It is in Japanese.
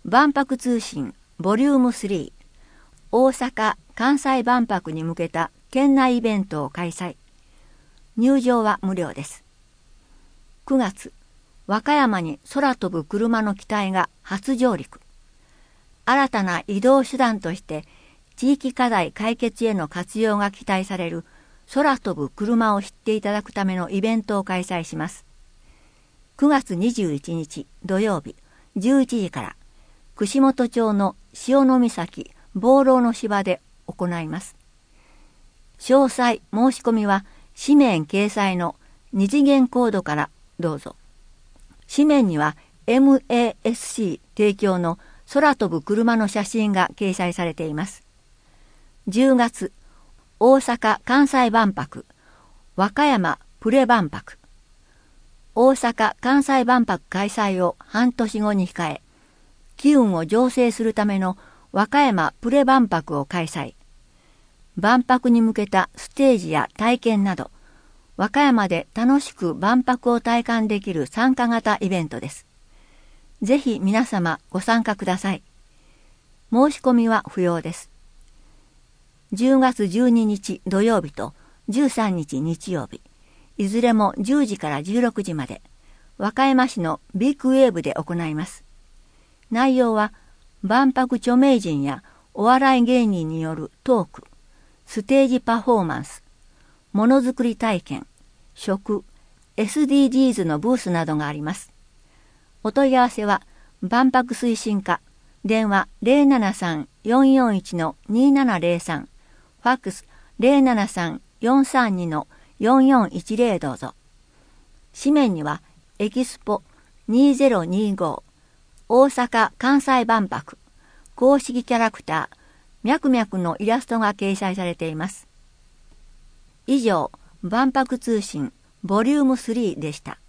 万博通信ボリューム3、大阪・関西万博に向けた県内イベントを開催。入場は無料です。9月、和歌山に空飛ぶ車の機体が初上陸。新たな移動手段として地域課題解決への活用が期待される空飛ぶ車を知っていただくためのイベントを開催します。9月21日土曜日11時から串本町の潮岬望楼の芝で行います。詳細申し込みは紙面掲載の二次元コードからどうぞ。紙面には MASC 提供の空飛ぶ車の写真が掲載されています。10月、大阪・関西万博、和歌山プレ万博。大阪・関西万博開催を半年後に控え、機運を醸成するための和歌山プレ万博を開催。万博に向けたステージや体験など、和歌山で楽しく万博を体感できる参加型イベントです。ぜひ皆様ご参加ください。申し込みは不要です。10月12日土曜日と13日日曜日、いずれも10時から16時まで、和歌山市のビッグウェーブで行います。内容は、万博著名人やお笑い芸人によるトーク、ステージパフォーマンス、ものづくり体験、食、SDGs のブースなどがあります。お問い合わせは、万博推進課、電話 073-441-2703、ファックス 073-432-4410 どうぞ。紙面には、エキスポ2025、大阪・関西万博、公式キャラクター、ミャクミャクのイラストが掲載されています。以上、万博通信ボリューム3でした。